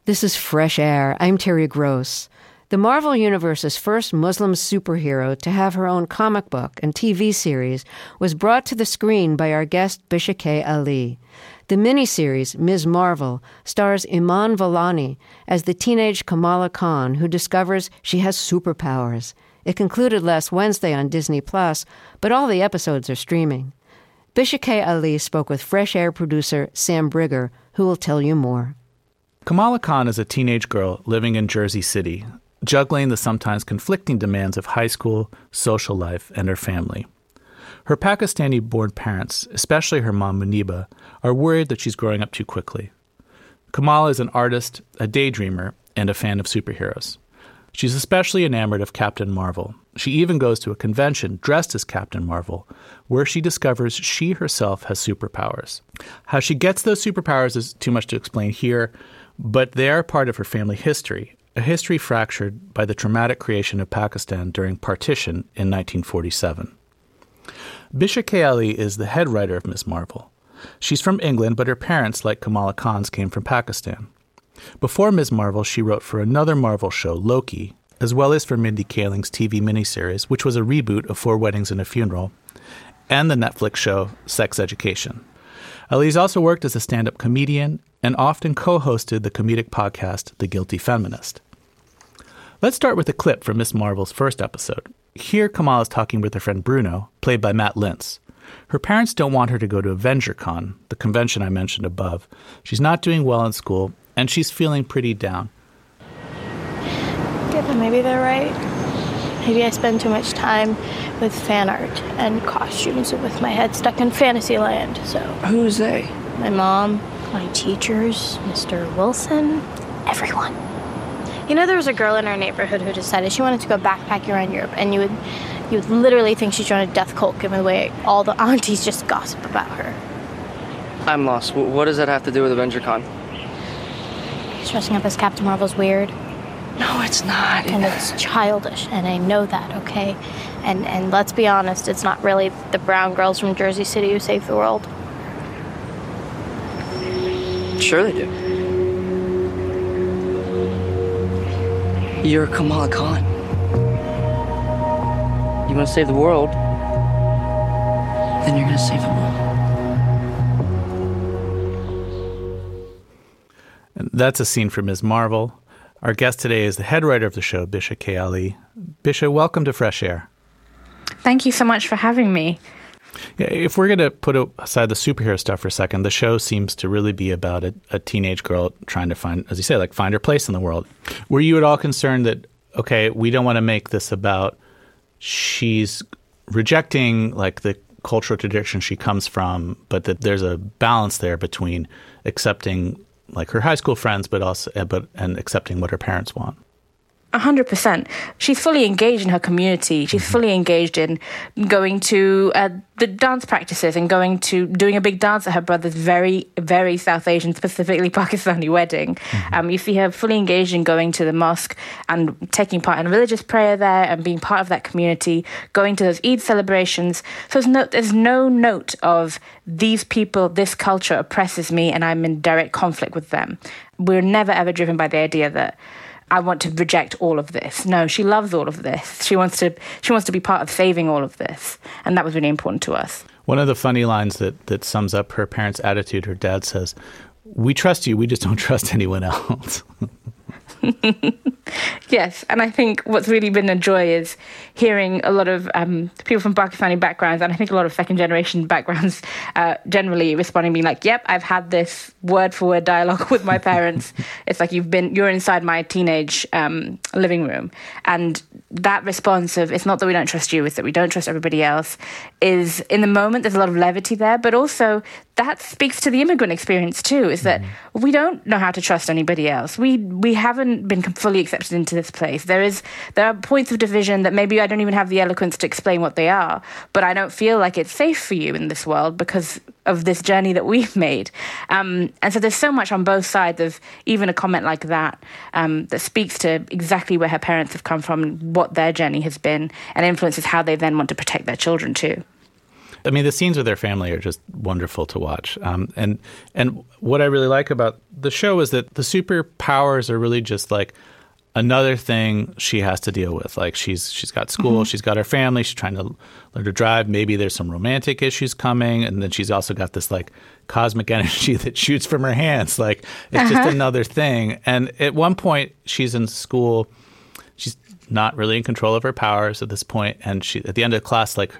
This is Fresh Air. I'm Terry Gross. The Marvel Universe's first Muslim superhero to have her own comic book and TV series was brought to the screen by our guest Bisha K. Ali. The miniseries, Ms. Marvel, stars Iman Vellani as the teenage Kamala Khan who discovers she has superpowers. It concluded last Wednesday on Disney+, but all the episodes are streaming. Bisha K. Ali spoke with Fresh Air producer Sam Brigger, who will tell you more. Kamala Khan is a teenage girl living in Jersey City, juggling the sometimes conflicting demands of high school, social life, and her family. Her Pakistani-born parents, especially her mom Muniba, are worried that she's growing up too quickly. Kamala is an artist, a daydreamer, and a fan of superheroes. She's especially enamored of Captain Marvel. She even goes to a convention dressed as Captain Marvel, where she discovers she herself has superpowers. How she gets those superpowers is too much to explain here, but they are part of her family history, a history fractured by the traumatic creation of Pakistan during partition in 1947. Bisha K. Ali is the head writer of Ms. Marvel. She's from England, but her parents, like Kamala Khan's, came from Pakistan. Before Ms. Marvel, she wrote for another Marvel show, Loki, as well as for Mindy Kaling's TV miniseries, which was a reboot of 4 Weddings and a Funeral, and the Netflix show Sex Education. Ali's also worked as a stand-up comedian and often co-hosted the comedic podcast The Guilty Feminist. Let's start with a clip from Ms. Marvel's first episode. Here, Kamala is talking with her friend Bruno, played by Matt Lintz. Her parents don't want her to go to AvengerCon, the convention I mentioned above. She's not doing well in school, and she's feeling pretty down. Yeah, but maybe they're right. Maybe I spend too much time with fan art and costumes and with my head stuck in fantasy land, so... Who's they? My mom, my teachers, Mr. Wilson, everyone. You know, there was a girl in our neighborhood who decided she wanted to go backpacking around Europe, and you would literally think she's joined a death cult given the way all the aunties just gossip about her. I'm lost. What does that have to do with AvengerCon? Dressing up as Captain Marvel's weird. No, it's not. And it's childish, and I know that, okay? And let's be honest, it's not really the brown girls from Jersey City who save the world. Sure they do. You're Kamala Khan. You want to save the world, then you're going to save them all. And that's a scene from Ms. Marvel. Our guest today is the head writer of the show, Bisha K. Ali. Bisha, welcome to Fresh Air. Thank you so much for having me. Yeah, if we're going to put aside the superhero stuff for a second, the show seems to really be about a teenage girl trying to find, as you say, like find her place in the world. Were you at all concerned that, okay, we don't want to make this about she's rejecting like the cultural tradition she comes from, but that there's a balance there between accepting like her high school friends, but accepting what her parents want? 100%. She's fully engaged in her community. She's fully engaged in going to the dance practices and doing a big dance at her brother's very, very South Asian, specifically Pakistani wedding. You see her fully engaged in going to the mosque and taking part in religious prayer there and being part of that community, going to those Eid celebrations. So there's no note of these people, this culture oppresses me and I'm in direct conflict with them. We're never ever driven by the idea that I want to reject all of this. No, she loves all of this. She wants to be part of saving all of this. And that was really important to us. One of the funny lines that sums up her parents' attitude, her dad says, "We trust you, we just don't trust anyone else." Yes, and I think what's really been a joy is hearing a lot of people from Pakistani backgrounds, and I think a lot of second-generation backgrounds generally responding, being like, yep, I've had this word-for-word dialogue with my parents. It's like you're inside my teenage living room. And that response of, it's not that we don't trust you, it's that we don't trust everybody else, is, in the moment, there's a lot of levity there, but also that speaks to the immigrant experience too, is that we don't know how to trust anybody else. We haven't been fully accepted into this place. There are points of division that maybe I don't even have the eloquence to explain what they are, but I don't feel like it's safe for you in this world because of this journey that we've made. And so there's so much on both sides of even a comment like that that speaks to exactly where her parents have come from and what their journey has been and influences how they then want to protect their children too. I mean, the scenes with their family are just wonderful to watch. And what I really like about the show is that the superpowers are really just like another thing she has to deal with. Like she's got school, she's got her family, she's trying to learn to drive. Maybe there's some romantic issues coming, and then she's also got this like cosmic energy that shoots from her hands. Like it's just another thing. And at one point, she's in school. She's not really in control of her powers at this point, and she at the end of class, like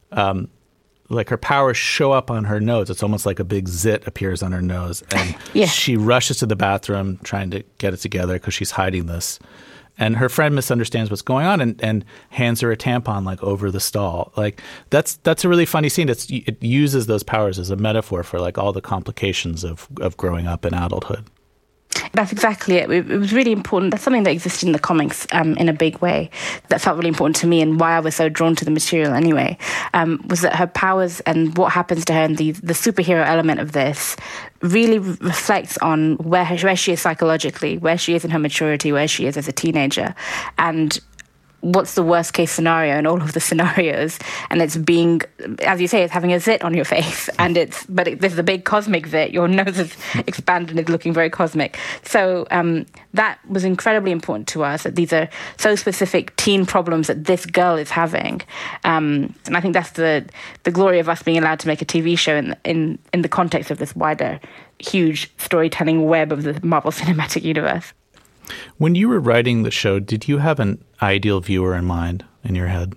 her powers show up on her nose. It's almost like a big zit appears on her nose. And she rushes to the bathroom trying to get it together because she's hiding this. And her friend misunderstands what's going on and hands her a tampon like over the stall. Like that's a really funny scene. It uses those powers as a metaphor for like all the complications of growing up in adulthood. That's exactly it. It was really important. That's something that existed in the comics in a big way that felt really important to me, and why I was so drawn to the material anyway, was that her powers and what happens to her and the superhero element of this really reflects on where she is psychologically, where she is in her maturity, where she is as a teenager, and what's the worst case scenario in all of the scenarios. And it's being, as you say, it's having a zit on your face, and there's a big cosmic zit. Your nose is expanded and it's looking very cosmic. So that was incredibly important to us, that these are so specific teen problems that this girl is having. And I think that's the glory of us being allowed to make a TV show in the context of this wider, huge storytelling web of the Marvel Cinematic Universe. When you were writing the show, did you have an ideal viewer in mind in your head?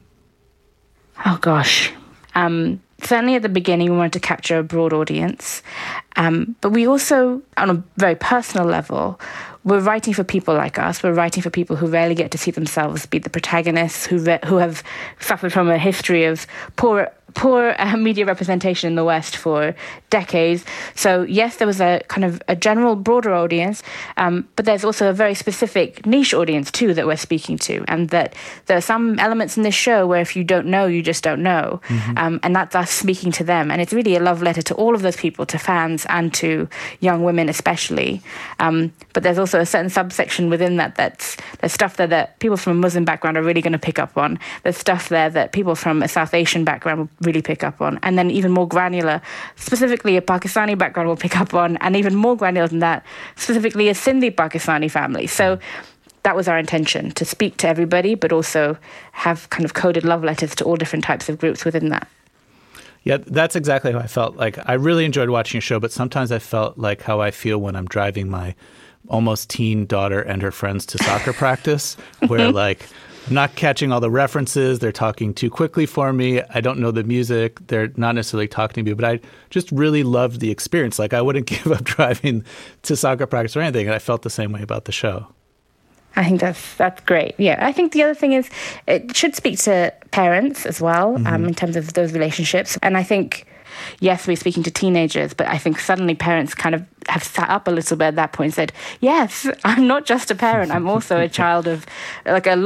Oh, gosh. Certainly at the beginning, we wanted to capture a broad audience. But we also, on a very personal level, we're writing for people like us. We're writing for people who rarely get to see themselves be the protagonists, who have suffered from a history of poor media representation in the West for decades. So yes, there was a kind of a general broader audience, but there's also a very specific niche audience too that we're speaking to, and that there are some elements in this show where if you don't know, you just don't know, and that's us speaking to them. And it's really a love letter to all of those people, to fans and to young women especially. But there's also a certain subsection within there's stuff there that people from a Muslim background are really going to pick up on. There's stuff there that people from a South Asian background will really pick up on, and then even more granular, specifically a Pakistani background will pick up on, and even more granular than that, specifically a Sindhi Pakistani family. So that was our intention, to speak to everybody, but also have kind of coded love letters to all different types of groups within that. Yeah, that's exactly how I felt. Like, I really enjoyed watching your show, but sometimes I felt like how I feel when I'm driving my almost teen daughter and her friends to soccer practice, where like I'm not catching all the references. They're talking too quickly for me. I don't know the music. They're not necessarily talking to me, but I just really loved the experience. Like, I wouldn't give up driving to soccer practice or anything. And I felt the same way about the show. I think that's great. Yeah, I think the other thing is it should speak to parents as well, in terms of those relationships. And I think, yes, we're speaking to teenagers, but I think suddenly parents kind of have sat up a little bit at that point and said, yes, I'm not just a parent, I'm also a child of like I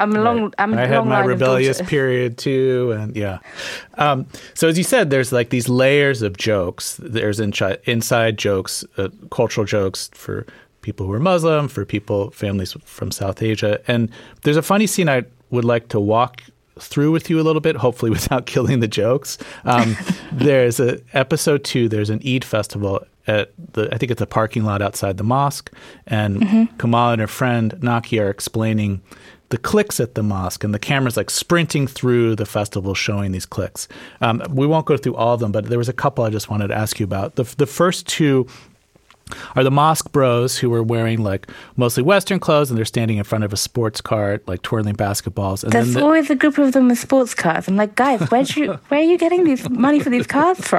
had my rebellious period too, and yeah. So as you said, there's like these layers of jokes. There's inside jokes, cultural jokes for people who are Muslim, for families from South Asia. And there's a funny scene I would like to walk through with you a little bit, hopefully without killing the jokes. There's episode 2, there's an Eid festival at I think it's a parking lot outside the mosque. And Kamal and her friend Naki are explaining the clicks at the mosque, and the camera's like sprinting through the festival showing these clicks. We won't go through all of them, but there was a couple I just wanted to ask you about. The first two are the mosque bros who were wearing like mostly Western clothes, and they're standing in front of a sports car, like twirling basketballs. And there's always a group of them with sports cars. I'm like, guys, where are you getting this money for these cars from?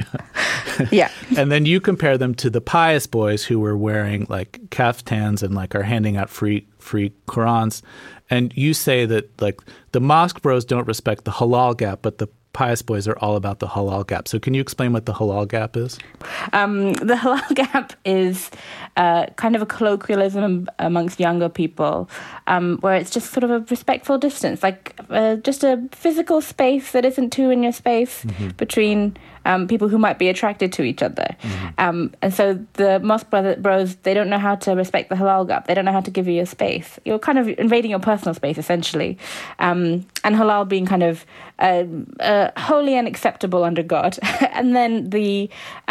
Yeah. And then you compare them to the pious boys who were wearing like kaftans and like are handing out free Qurans. And you say that like the mosque bros don't respect the halal gap, but the pious boys are all about the halal gap. So can you explain what the halal gap is? The halal gap is kind of a colloquialism amongst younger people, where it's just sort of a respectful distance, like just a physical space that isn't too in your space between people who might be attracted to each other. And so the Mosque Bros, they don't know how to respect the halal gap. They don't know how to give you your space. You're kind of invading your personal space, essentially. And halal being kind of holy and acceptable under God. And then the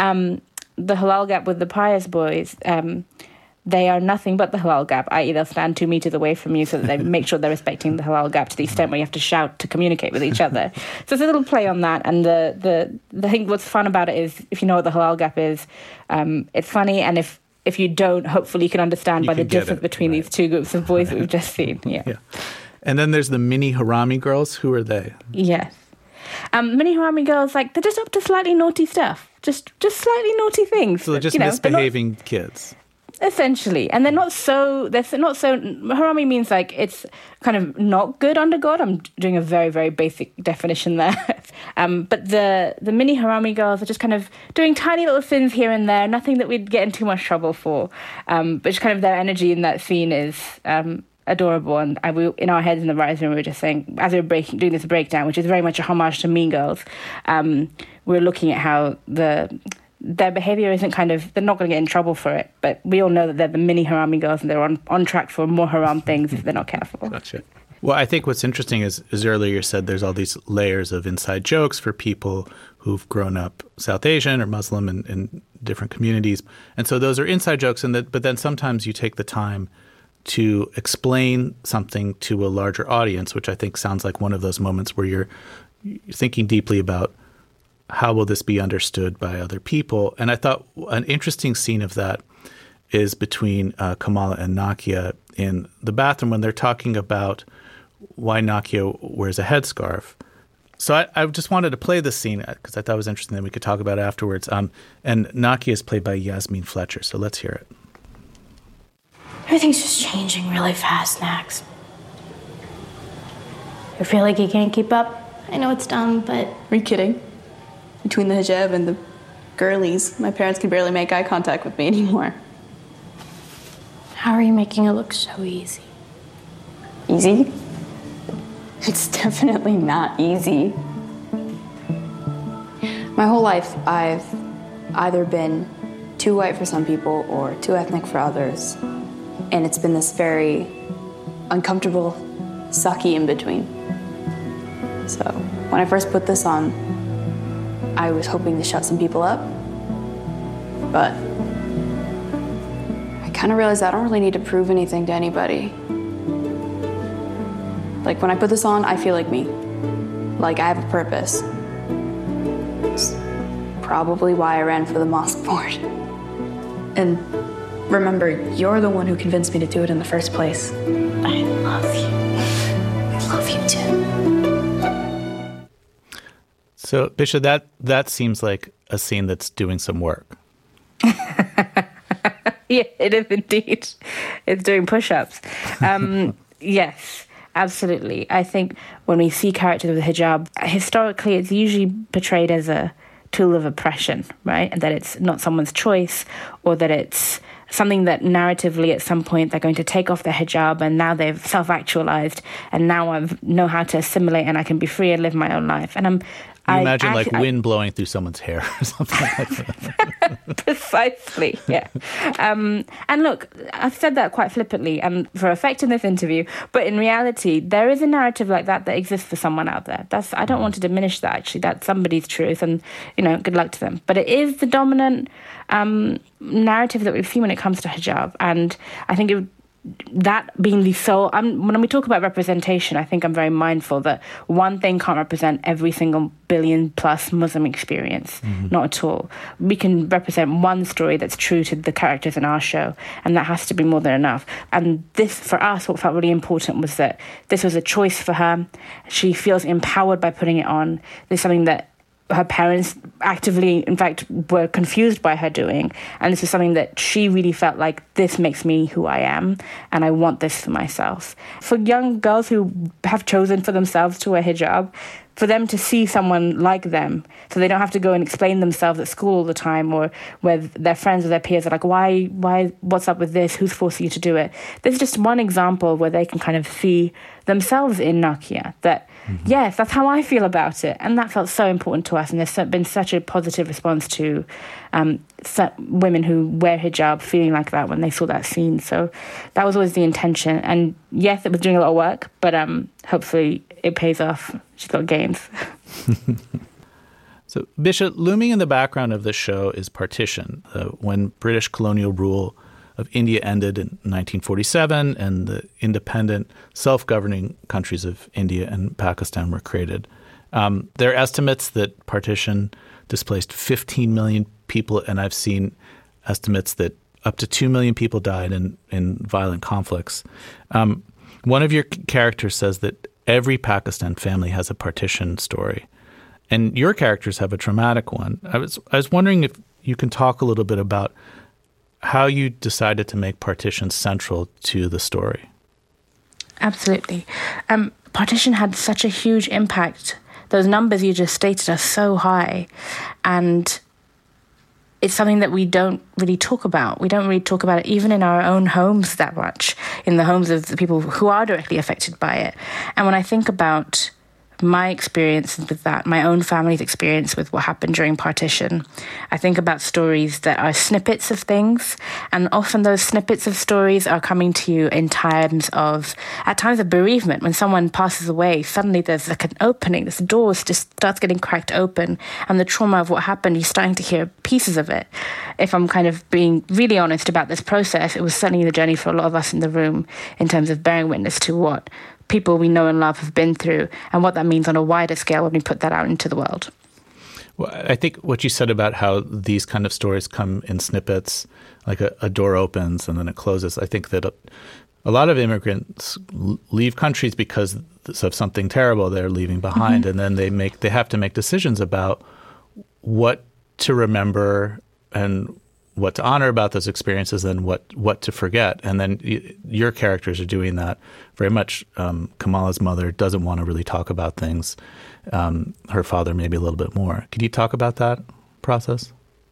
halal gap with the pious boys, they are nothing but the halal gap, i.e. they'll stand 2 meters away from you so that they make sure they're respecting the halal gap to the extent where you have to shout to communicate with each other. So it's a little play on that. And the thing what's fun about it is, if you know what the halal gap is, it's funny. And if you don't, hopefully you can understand by the difference between these two groups of boys that we've just seen. Yeah. And then there's the mini harami girls. Who are they? Yes. Mini harami girls, like, they're just up to slightly naughty stuff. Just slightly naughty things. So they're just misbehaving kids. Essentially. And they're not so harami means like it's kind of not good under God. I'm doing a very, very basic definition there. But the mini harami girls are just kind of doing tiny little sins here and there, nothing that we'd get in too much trouble for. But just kind of their energy in that scene is adorable. And we, in our heads in the writers' room, we were just saying, as we were doing this breakdown, which is very much a homage to Mean Girls, we're looking at how their behavior isn't they're not going to get in trouble for it, but we all know that they're the mini harami girls and they're on track for more haram things if they're not careful. Gotcha. Well, I think what's interesting is earlier you said there's all these layers of inside jokes for people who've grown up South Asian or Muslim in different communities. And so those are inside jokes, but then sometimes you take the time to explain something to a larger audience, which I think sounds like one of those moments where you're thinking deeply about how will this be understood by other people? And I thought an interesting scene of that is between Kamala and Nakia in the bathroom when they're talking about why Nakia wears a headscarf. So I just wanted to play this scene because I thought it was interesting that we could talk about it afterwards. And Nakia is played by Yasmin Fletcher. So let's hear it. Everything's just changing really fast, Nax. You feel like you can't keep up? I know it's dumb, but... Are you kidding? Between the hijab and the girlies, my parents can barely make eye contact with me anymore. How are you making it look so easy? Easy? It's definitely not easy. My whole life, I've either been too white for some people or too ethnic for others. And it's been this very uncomfortable, sucky in-between. So when I first put this on, I was hoping to shut some people up, but I kind of realized I don't really need to prove anything to anybody. Like, when I put this on, I feel like me. Like, I have a purpose. It's probably why I ran for the mosque board. And remember, you're the one who convinced me to do it in the first place. I love you. I love you too. So, Bisha, that seems like a scene that's doing some work. Yeah, it is indeed. It's doing push-ups. Yes, absolutely. I think when we see characters with hijab, historically it's usually portrayed as a tool of oppression, right? And that it's not someone's choice, or that it's something that narratively at some point they're going to take off their hijab and now they've self-actualized and now I know how to assimilate and I can be free and live my own life. And you imagine wind blowing through someone's hair or something like that. Precisely, yeah. And look, I've said that quite flippantly and for effect in this interview, but in reality, there is a narrative like that exists for someone out there. I don't want to diminish that, actually. That's somebody's truth and, good luck to them. But it is the dominant narrative that we've seen when it comes to hijab. And I think that being the sole... when we talk about representation, I think I'm very mindful that one thing can't represent every single billion-plus Muslim experience. Mm-hmm. Not at all. We can represent one story that's true to the characters in our show, and that has to be more than enough. And this, for us, what felt really important was that this was a choice for her. She feels empowered by putting it on. There's something that her parents actively, in fact, were confused by her doing. And this is something that she really felt like, this makes me who I am, and I want this for myself. For young girls who have chosen for themselves to wear hijab, for them to see someone like them, so they don't have to go and explain themselves at school all the time, or where their friends or their peers are like, why, what's up with this? Who's forcing you to do it? There's just one example where they can kind of see themselves in Nakia, that, yes, that's how I feel about it. And that felt so important to us. And there's been such a positive response to women who wear hijab feeling like that when they saw that scene. So that was always the intention. And yes, it was doing a lot of work, but hopefully it pays off. She's got gains. So, Bisha, looming in the background of this show is partition. When British colonial rule of India ended in 1947 and the independent, self-governing countries of India and Pakistan were created. There are estimates that partition displaced 15 million people, and I've seen estimates that up to 2 million people died in violent conflicts. One of your characters says that every Pakistan family has a partition story, and your characters have a traumatic one. I was wondering if you can talk a little bit about how you decided to make partition central to the story. Absolutely. Partition had such a huge impact. Those numbers you just stated are so high, and it's something that we don't really talk about. We don't really talk about it even in our own homes that much, in the homes of the people who are directly affected by it. And when I think about my experience with that, my own family's experience with what happened during partition, I think about stories that are snippets of things, and often those snippets of stories are coming to you in times of bereavement. When someone passes away, suddenly there's like an opening, this door just starts getting cracked open, and the trauma of what happened, you're starting to hear pieces of it. If I'm kind of being really honest about this process, it was certainly the journey for a lot of us in the room in terms of bearing witness to what people we know and love have been through, and what that means on a wider scale when we put that out into the world. Well, I think what you said about how these kind of stories come in snippets, like a door opens and then it closes, I think that a lot of immigrants leave countries because of something terrible they're leaving behind, and then they have to make decisions about what to remember and what to honor about those experiences and what to forget. And then your characters are doing that very much. Kamala's mother doesn't want to really talk about things. Her father maybe a little bit more. Could you talk about that process?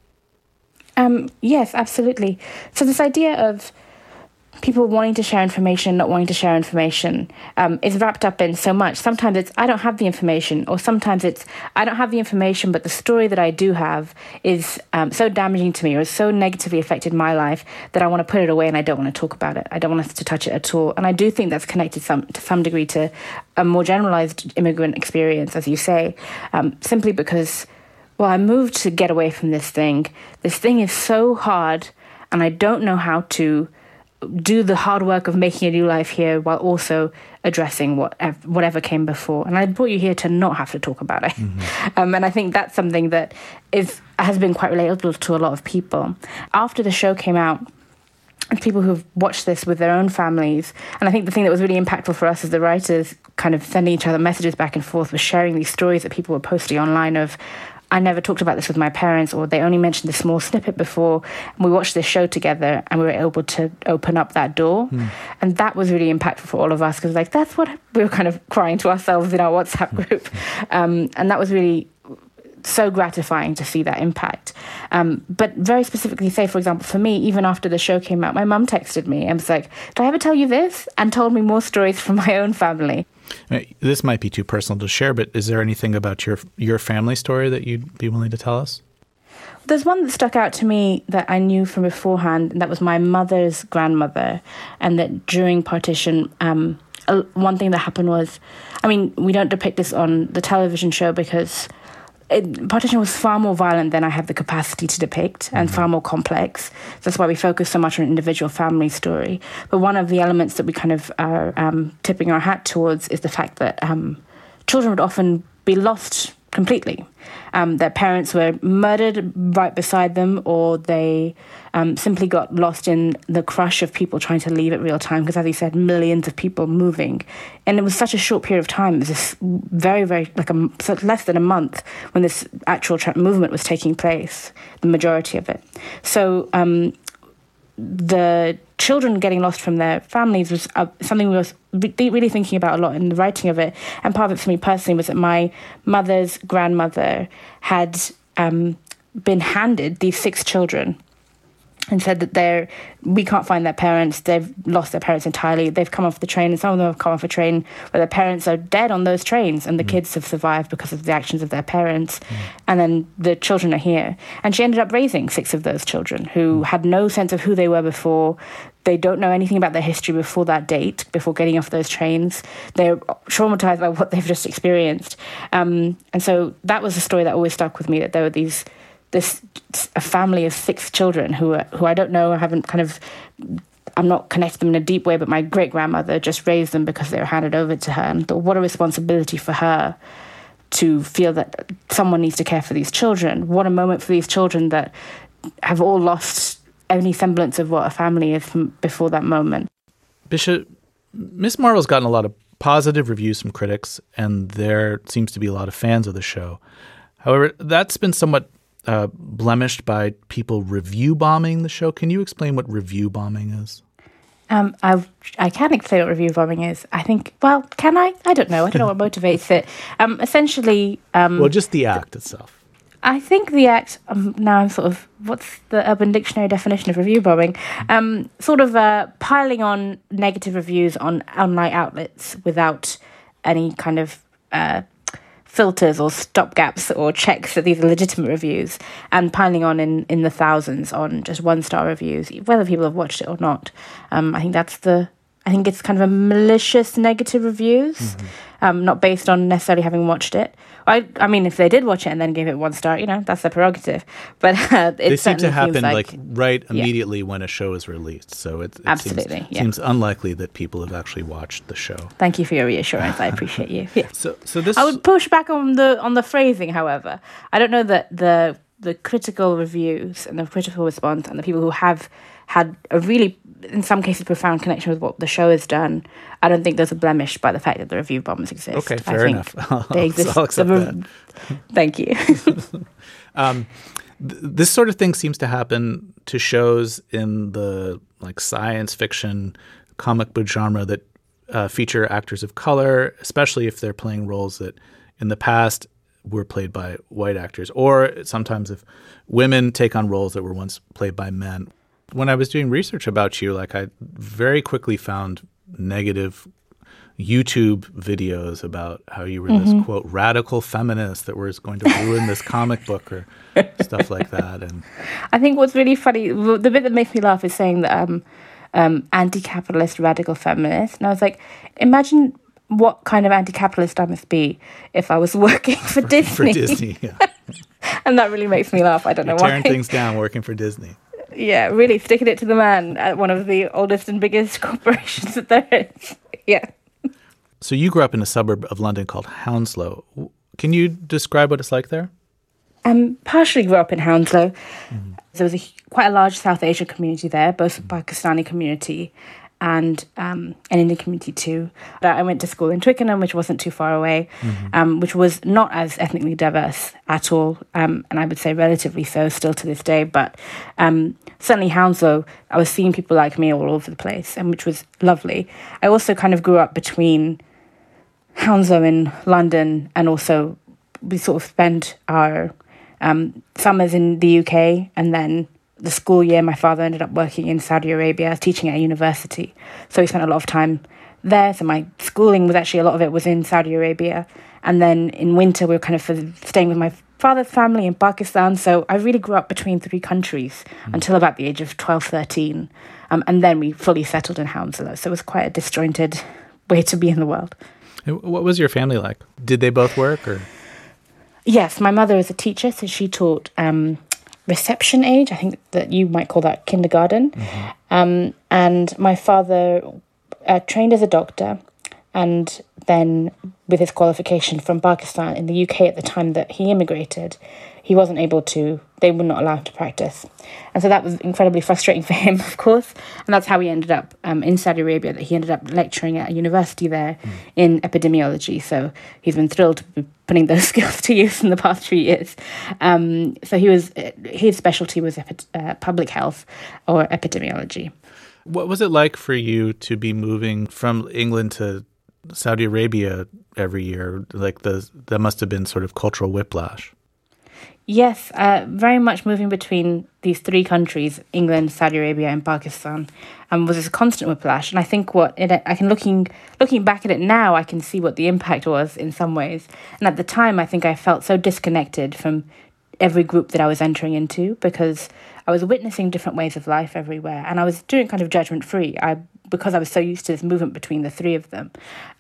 Yes, absolutely. So this idea of people wanting to share information, not wanting to share information, is wrapped up in so much. Sometimes it's, I don't have the information, or sometimes it's, I don't have the information, but the story that I do have is so damaging to me, or is so negatively affected my life that I want to put it away and I don't want to talk about it. I don't want us to touch it at all. And I do think that's connected to some degree to a more generalized immigrant experience, as you say, simply because, well, I moved to get away from this thing. This thing is so hard, and I don't know how to do the hard work of making a new life here while also addressing whatever came before. And I brought you here to not have to talk about it. And I think that's something that has been quite relatable to a lot of people. After the show came out, and people who've watched this with their own families, and I think the thing that was really impactful for us as the writers, kind of sending each other messages back and forth, was sharing these stories that people were posting online of, I never talked about this with my parents, or they only mentioned a small snippet before, and we watched this show together and we were able to open up that door. And that was really impactful for all of us, because like, that's what we were kind of crying to ourselves in our WhatsApp group. And that was really so gratifying to see that impact. But very specifically, say, for example, for me, even after the show came out, my mum texted me and was like, did I ever tell you this? And told me more stories from my own family. This might be too personal to share, but is there anything about your family story that you'd be willing to tell us? There's one that stuck out to me that I knew from beforehand, and that was my mother's grandmother. And that during partition, one thing that happened was, I mean, we don't depict this on the television show because partition was far more violent than I have the capacity to depict, and far more complex. That's why we focus so much on an individual family story. But one of the elements that we kind of are tipping our hat towards is the fact that children would often be lost completely. Their parents were murdered right beside them, or they simply got lost in the crush of people trying to leave at real time, because, as you said, millions of people moving. And it was such a short period of time. It was this very, very, less than a month when this actual movement was taking place, the majority of it. So the children getting lost from their families was something we was really thinking about a lot in the writing of it. And part of it for me personally was that my mother's grandmother had been handed these 6 children and said that we can't find their parents. They've lost their parents entirely. They've come off the train, and some of them have come off a train where their parents are dead on those trains, and the kids have survived because of the actions of their parents. And then the children are here. And she ended up raising 6 of those children who had no sense of who they were before. They don't know anything about their history before that date, before getting off those trains. They're traumatized by what they've just experienced. And so that was a story that always stuck with me, that there were a family of 6 children who I don't know, I'm not connected to them in a deep way, but my great-grandmother just raised them because they were handed over to her. And thought, what a responsibility for her to feel that someone needs to care for these children. What a moment for these children that have all lost any semblance of what a family is from before that moment. Bishop, Ms. Marvel's gotten a lot of positive reviews from critics, and there seems to be a lot of fans of the show. However, that's been somewhat blemished by people review bombing the show. Can you explain what review bombing is? I can explain what review bombing is. I think, well, can I? I don't know. I don't know what motivates it. Essentially... well, just the act itself. I think the act, now I'm sort of, what's the Urban Dictionary definition of review bombing? Piling on negative reviews on online outlets without any kind of filters or stopgaps or checks that these are legitimate reviews, and piling on in the thousands on just 1-star reviews, whether people have watched it or not. I think it's kind of a malicious negative reviews, not based on necessarily having watched it. I mean, if they did watch it and then gave it 1 star, that's their prerogative. But they seem to happen right immediately when a show is released. So it seems unlikely that people have actually watched the show. Thank you for your reassurance. I appreciate you. Yeah. So this I would push back on the phrasing. However, I don't know that the critical reviews and the critical response and the people who have had a really, in some cases, profound connection with what the show has done, I don't think those are blemished by the fact that the review bombs exist. Okay, fair enough. They exist. I'll accept that. Thank you. This sort of thing seems to happen to shows in the science fiction, comic book genre that feature actors of color, especially if they're playing roles that in the past were played by white actors, or sometimes if women take on roles that were once played by men. When I was doing research about you, I very quickly found negative YouTube videos about how you were this, quote, radical feminist that was going to ruin this comic book or stuff like that. And I think what's really funny, the bit that makes me laugh is saying that anti-capitalist radical feminist. And I was like, imagine what kind of anti-capitalist I must be if I was working for Disney. For Disney, yeah. And that really makes me laugh. I don't know why. Tearing things down working for Disney. Yeah, really sticking it to the man at one of the oldest and biggest corporations that there is. Yeah. So you grew up in a suburb of London called Hounslow. Can you describe what it's like there? Partially grew up in Hounslow. There was quite a large South Asian community there, both a Pakistani community and an Indian community too. I went to school in Twickenham, which wasn't too far away, which was not as ethnically diverse at all, and I would say relatively so still to this day. But certainly Hounslow, I was seeing people like me all over the place, and which was lovely. I also kind of grew up between Hounslow in London, and also we sort of spent our summers in the UK, and then the school year, my father ended up working in Saudi Arabia. I was teaching at a university, so we spent a lot of time there. So my schooling was actually, a lot of it was in Saudi Arabia. And then in winter, we were kind of staying with my father's family in Pakistan. So I really grew up between 3 countries until about the age of 12, 13. And then we fully settled in Hounslow. So it was quite a disjointed way to be in the world. What was your family like? Did they both work? Or? Yes, my mother is a teacher, so she taught reception age. I think that you might call that kindergarten. And my father trained as a doctor, And then with his qualification from Pakistan in the UK at the time that he immigrated, he wasn't able to, they would not allow him to practice. And so that was incredibly frustrating for him, of course. And that's how he ended up in Saudi Arabia, that he ended up lecturing at a university there in epidemiology. So he's been thrilled to be putting those skills to use in the past few years. So his specialty was public health or epidemiology. What was it like for you to be moving from England to Saudi Arabia every year? Like that must have been sort of cultural whiplash. Yes, very much moving between these three countries, England, Saudi Arabia and Pakistan, was a constant whiplash. And I think looking back at it now, I can see what the impact was in some ways. And at the time, I think I felt so disconnected from every group that I was entering into, because I was witnessing different ways of life everywhere. And I was doing kind of judgment-free because I was so used to this movement between the three of them.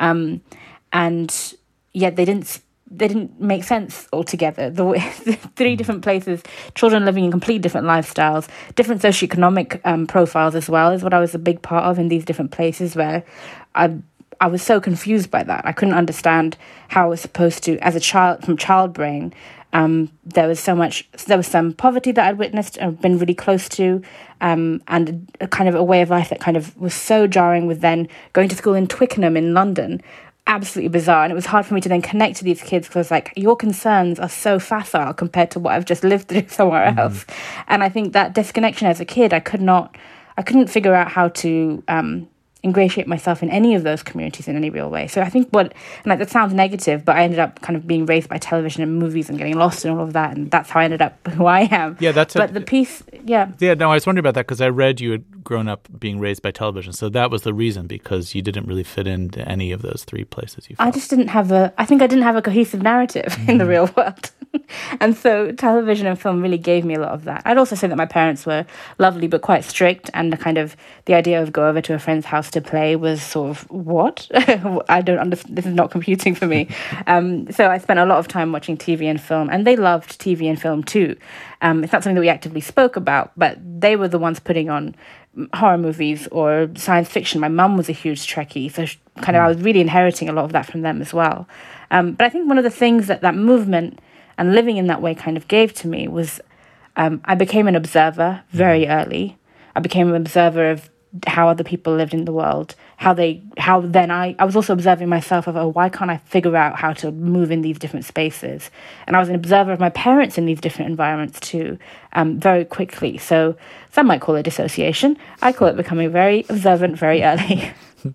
And yet they didn't make sense altogether. The three different places, children living in completely different lifestyles, different socioeconomic profiles as well, is what I was a big part of in these different places, where I was so confused by that. I couldn't understand how I was supposed to, as a child, from child brain, there was some poverty that I'd witnessed and been really close to, and a kind of a way of life that kind of was so jarring with then going to school in Twickenham in London. Absolutely bizarre. And it was hard for me to then connect to these kids, because like, your concerns are so facile compared to what I've just lived through somewhere else. And I think that disconnection as a kid, I couldn't figure out how to ingratiate myself in any of those communities in any real way. So I think that sounds negative, but I ended up kind of being raised by television and movies and getting lost in all of that, and that's how I ended up who I am. Yeah, the piece, yeah. Yeah, no, I was wondering about that because I read you had grown up being raised by television, so that was the reason, because you didn't really fit into any of those three places you felt. I didn't have a cohesive narrative in the real world. And so television and film really gave me a lot of that. I'd also say that my parents were lovely but quite strict, and the idea of go over to a friend's house to play was sort of, what? I don't understand. This is not computing for me. So I spent a lot of time watching TV and film, and they loved TV and film too. It's not something that we actively spoke about, but they were the ones putting on horror movies or science fiction. My mum was a huge Trekkie, so I was really inheriting a lot of that from them as well. But I think one of the things that movement and living in that way kind of gave to me was I became an observer very early. I became an observer of how other people lived in the world, I was also observing myself of, why can't I figure out how to move in these different spaces? And I was an observer of my parents in these different environments too, very quickly. So some might call it dissociation. I call it becoming very observant very early.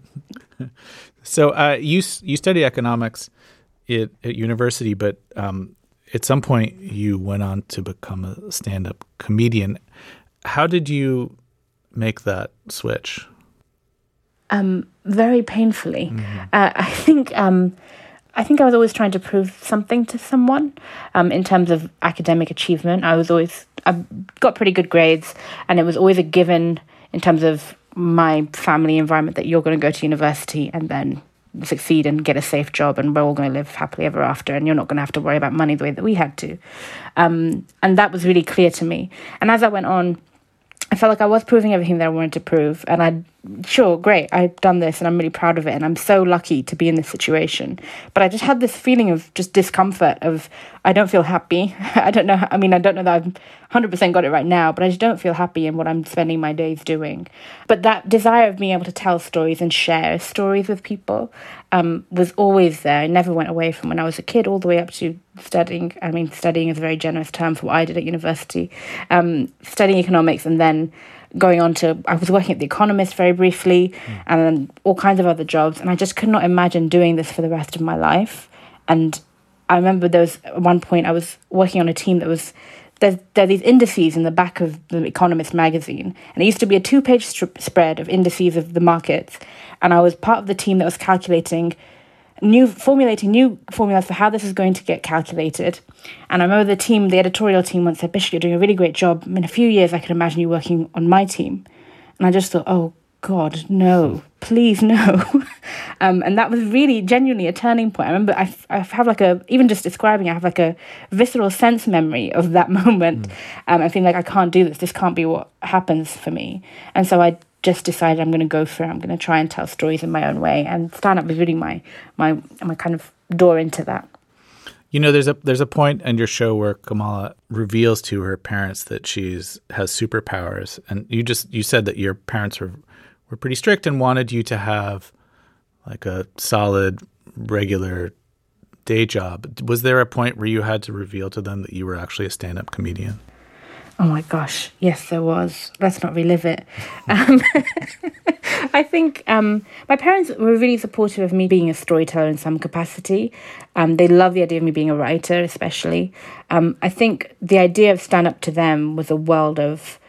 So you studied economics at university, but at some point you went on to become a stand-up comedian. How did you make that switch? Very painfully. I think I was always trying to prove something to someone in terms of academic achievement. I got pretty good grades, and it was always a given in terms of my family environment that you're going to go to university and then succeed and get a safe job, and we're all going to live happily ever after, and you're not going to have to worry about money the way that we had to. And that was really clear to me. And as I went on, I felt like I was proving everything that I wanted to prove. And great, I've done this and I'm really proud of it. And I'm so lucky to be in this situation. But I just had this feeling of just discomfort of, I don't feel happy. I don't know that I've 100% got it right now, but I just don't feel happy in what I'm spending my days doing. But that desire of being able to tell stories and share stories with people was always there. It never went away from when I was a kid all the way up to studying. I mean, studying is a very generous term for what I did at university. Studying economics and then going on to, I was working at The Economist very briefly and then all kinds of other jobs. And I just could not imagine doing this for the rest of my life. And I remember there was at one point I was working on a team that was, there are these indices in the back of The Economist magazine. And it used to be a 2-page spread of indices of the markets. And I was part of the team that was formulating new formulas for how this is going to get calculated. And I remember the editorial team once said, Bishop, you're doing a really great job. In a few years, I could imagine you working on my team. And I just thought, oh, God, no, please, no. And that was really genuinely a turning point. I remember I have even just describing it, I have like a visceral sense memory of that moment. I feel like I can't do this. This can't be what happens for me. And so I just decided I'm going to go for it. I'm going to try and tell stories in my own way. And stand-up was really my kind of door into that. You know, there's a point in your show where Kamala reveals to her parents that has superpowers, and you said that your parents were pretty strict and wanted you to have like a solid, regular day job. Was there a point where you had to reveal to them that you were actually a stand-up comedian? Oh my gosh, yes, there was. Let's not relive it. I think my parents were really supportive of me being a storyteller in some capacity. They love the idea of me being a writer, especially. I think the idea of stand-up to them was a world of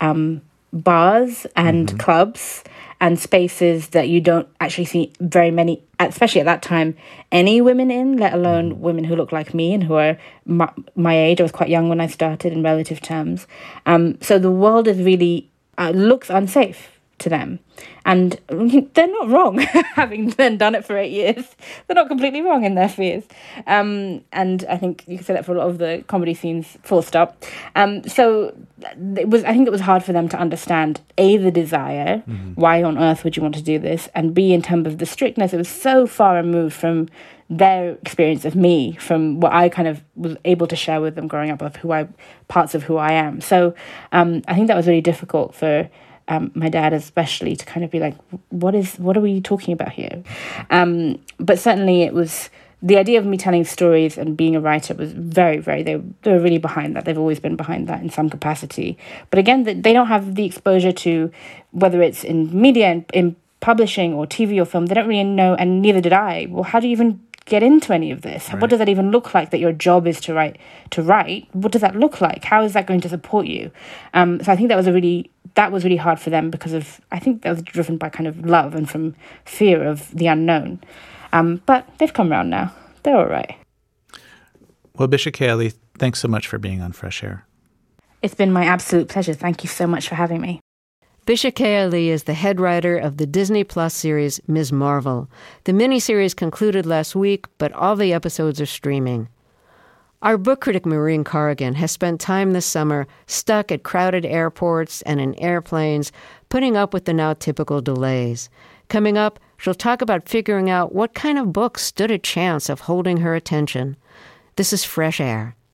bars and clubs and spaces that you don't actually see very many, especially at that time, any women in, let alone women who look like me and who are my age. I was quite young when I started in relative terms. So the world is really, looks unsafe to them. And they're not wrong, having then done it for 8 years. They're not completely wrong in their fears. And I think you can say that for a lot of the comedy scenes, full stop. So I think it was hard for them to understand, A, the desire, why on earth would you want to do this? And B, in terms of the strictness, it was so far removed from their experience of me, from what I kind of was able to share with them growing up, of parts of who I am. So I think that was really difficult for my dad especially, to kind of be like, what are we talking about here? But certainly it was the idea of me telling stories and being a writer was very, very, they were really behind that. They've always been behind that in some capacity. But again, they don't have the exposure to, whether it's in media, in publishing or TV or film, they don't really know, and neither did I. Well, how do you even get into any of this? Right. What does that even look like, that your job is to write? What does that look like? How is that going to support you? So I think that was really hard for them, because of, I think that was driven by kind of love and from fear of the unknown. But they've come around now. They're all right. Well, Bisha K. Ali, thanks so much for being on Fresh Air. It's been my absolute pleasure. Thank you so much for having me. Bisha K. Ali is the head writer of the Disney Plus series Ms. Marvel. The miniseries concluded last week, but all the episodes are streaming. Our book critic Maureen Corrigan has spent time this summer stuck at crowded airports and in airplanes, putting up with the now typical delays. Coming up, she'll talk about figuring out what kind of books stood a chance of holding her attention. This is Fresh Air.